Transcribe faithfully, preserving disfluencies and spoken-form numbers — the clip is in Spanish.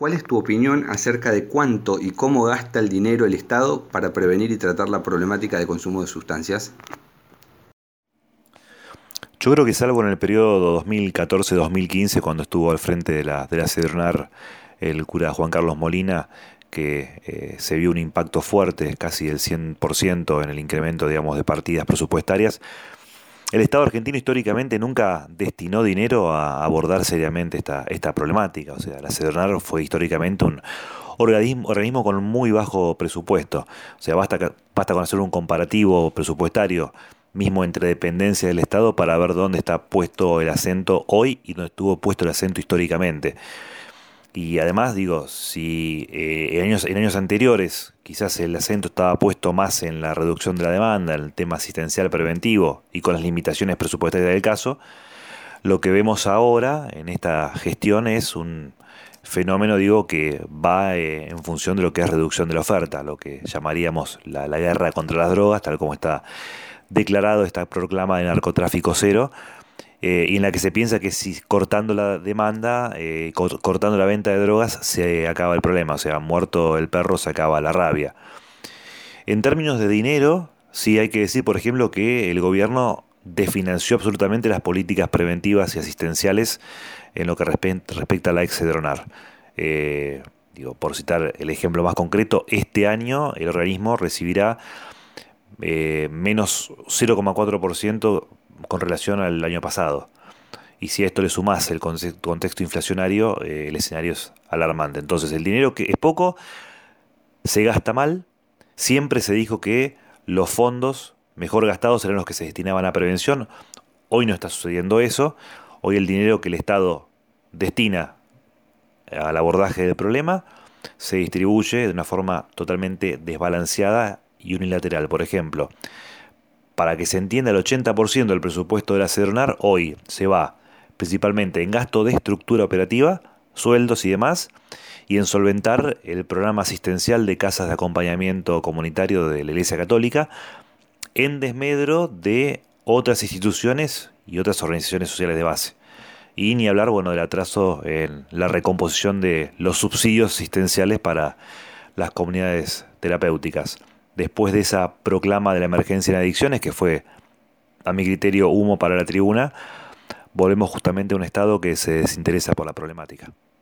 ¿Cuál es tu opinión acerca de cuánto y cómo gasta el dinero el Estado para prevenir y tratar la problemática de consumo de sustancias? Yo creo que salvo en el periodo dos mil catorce dos mil quince, cuando estuvo al frente de la, de la Sedronar el cura Juan Carlos Molina, que eh, se vio un impacto fuerte, casi del cien por ciento en el incremento, digamos, de partidas presupuestarias. El Estado argentino históricamente nunca destinó dinero a abordar seriamente esta, esta problemática. O sea, la Sedronar fue históricamente un organismo, organismo con muy bajo presupuesto. O sea, basta, ca- basta con hacer un comparativo presupuestario mismo entre dependencias del Estado para ver dónde está puesto el acento hoy y dónde estuvo puesto el acento históricamente. Y además, digo, si eh, en años, en años anteriores quizás el acento estaba puesto más en la reducción de la demanda, en el tema asistencial preventivo y con las limitaciones presupuestarias del caso, lo que vemos ahora en esta gestión es un fenómeno, digo, que va eh, en función de lo que es reducción de la oferta, lo que llamaríamos la, la guerra contra las drogas, tal como está declarado esta proclama de narcotráfico cero, eh, y en la que se piensa que si cortando la demanda, eh, co- cortando la venta de drogas, se acaba el problema, o sea, muerto el perro se acaba la rabia. En términos de dinero, sí hay que decir, por ejemplo, que el gobierno desfinanció absolutamente las políticas preventivas y asistenciales en lo que respe- respecta a la Excedronar. Eh, digo, por citar el ejemplo más concreto, este año el organismo recibirá eh, menos cero coma cuatro por ciento con relación al año pasado. Y si a esto le sumás el conce- contexto inflacionario, eh, el escenario es alarmante. Entonces, el dinero que es poco, se gasta mal. Siempre se dijo que los fondos mejor gastados eran los que se destinaban a prevención. Hoy no está sucediendo eso. Hoy el dinero que el Estado destina al abordaje del problema se distribuye de una forma totalmente desbalanceada y unilateral. Por ejemplo, para que se entienda, el ochenta por ciento del presupuesto de la Sedronar hoy se va principalmente en gasto de estructura operativa, sueldos y demás, y en solventar el programa asistencial de casas de acompañamiento comunitario de la Iglesia Católica, en desmedro de otras instituciones y otras organizaciones sociales de base. Y ni hablar, bueno, del atraso en la recomposición de los subsidios asistenciales para las comunidades terapéuticas. Después de esa proclama de la emergencia en adicciones, que fue, a mi criterio, humo para la tribuna, volvemos justamente a un Estado que se desinteresa por la problemática.